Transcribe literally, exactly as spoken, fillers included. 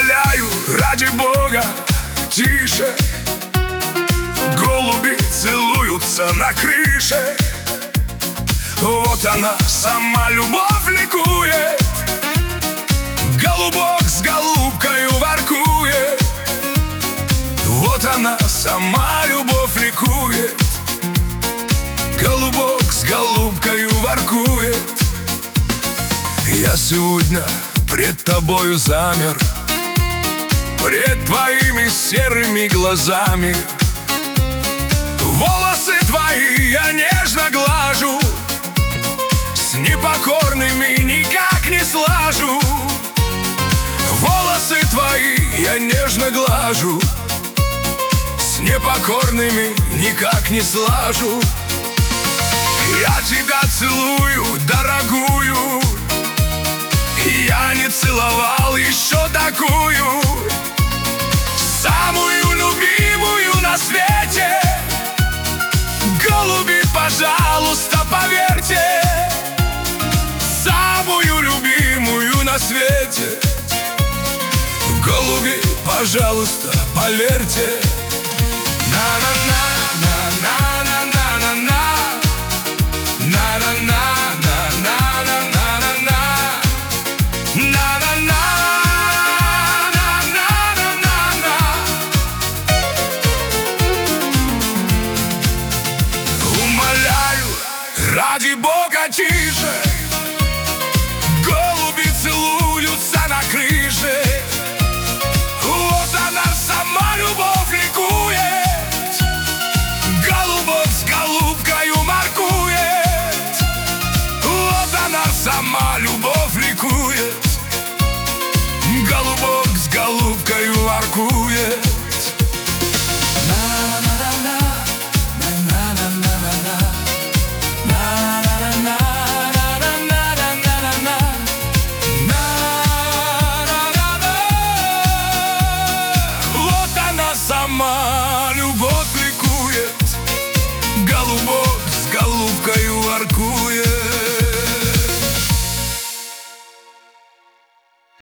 Умоляю, ради Бога, тише. Голуби целуются на крыше. Вот она, сама любовь ликует. Голубок с голубкою воркует. Вот она, сама любовь ликует. Голубок с голубкою воркует. Я сегодня пред тобою замер, пред твоими серыми глазами. Волосы твои я нежно глажу, с непокорными никак не слажу. Волосы твои я нежно глажу, с непокорными никак не слажу. Я тебя целую, дорогую, я не целовал еще такую, самую любимую на свете. Голуби, пожалуйста, поверьте, самую любимую на свете. Голуби, пожалуйста, поверьте. На-на-на.